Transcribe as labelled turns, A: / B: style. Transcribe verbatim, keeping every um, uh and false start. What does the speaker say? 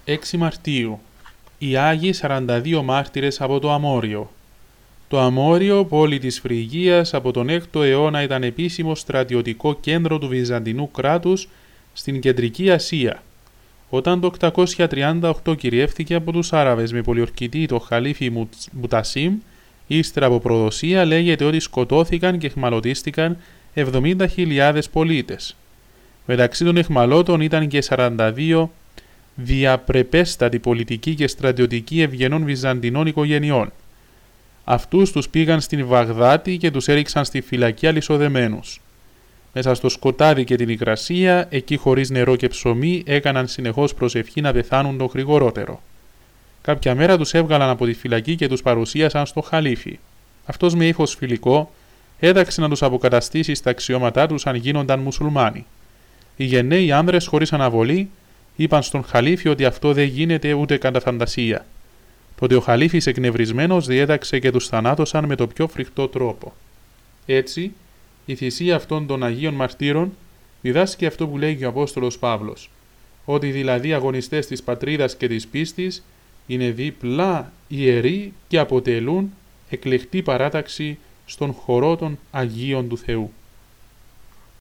A: έξι Μαρτίου. Οι Άγιοι σαράντα δύο μάρτυρες από το Αμόριο. Το Αμόριο, πόλη της Φρυγίας, από τον έκτο αιώνα ήταν επίσημο στρατιωτικό κέντρο του Βυζαντινού κράτους στην Κεντρική Ασία. Όταν το οκτακόσια τριάντα οκτώ κυριεύθηκε από τους Άραβες με πολιορκητή το Χαλίφι Μουτασίμ, ύστερα από προδοσία λέγεται ότι σκοτώθηκαν και εχμαλωτίστηκαν εβδομήντα χιλιάδες πολίτες. Μεταξύ των εχμαλώτων ήταν και σαράντα δύο διαπρεπέστατοι πολιτικοί και στρατιωτικοί ευγενών Βυζαντινών οικογενειών. Αυτούς τους πήγαν στην Βαγδάτη και τους έριξαν στη φυλακή αλυσοδεμένους. Μέσα στο σκοτάδι και την υγρασία, εκεί χωρίς νερό και ψωμί, έκαναν συνεχώς προσευχή να πεθάνουν το γρηγορότερο. Κάποια μέρα τους έβγαλαν από τη φυλακή και τους παρουσίασαν στο Χαλίφι. Αυτός με ύφος φιλικό έδαξε να τους αποκαταστήσει στα αξιώματά τους αν γίνονταν μουσουλμάνοι. Οι γενναίοι άνδρες χωρίς αναβολή είπαν στον Χαλίφι ότι αυτό δεν γίνεται ούτε κατά φαντασία. Τότε ο Χαλίφης εκνευρισμένος διέταξε και τους θανάτωσαν με το πιο φρικτό τρόπο. Έτσι, η θυσία αυτών των Αγίων Μαρτύρων διδάσκει αυτό που λέγει ο Απόστολος Παύλος, ότι δηλαδή αγωνιστές της πατρίδας και της πίστης είναι διπλά ιεροί και αποτελούν εκλεκτή παράταξη στον χορό των Αγίων του Θεού.